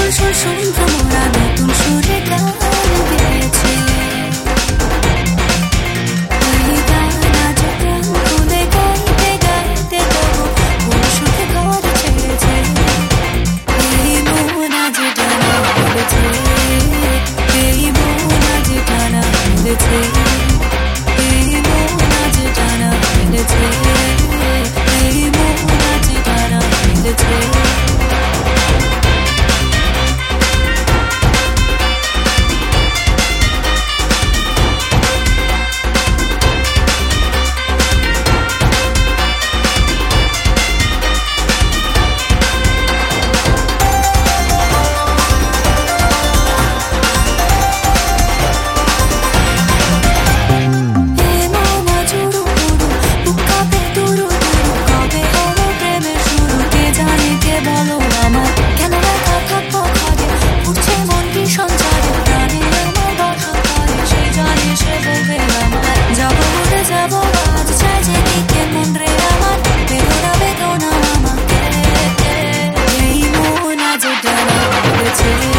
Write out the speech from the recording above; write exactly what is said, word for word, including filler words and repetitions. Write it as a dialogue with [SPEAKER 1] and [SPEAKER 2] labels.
[SPEAKER 1] সুর সুর ভ্রমরা নতুন সুরে গান গেয়েছে এই গান আজ প্রাণ খুলে গাইতে গাইতে তবু কোন সুখে ঘর ছেড়েছে এই মন আজ টানা পড়েছে এই মন আজ টানা পড়েছে এই মন আজ টানা পড়েছে এই মন আজ টানা পড়েছে It's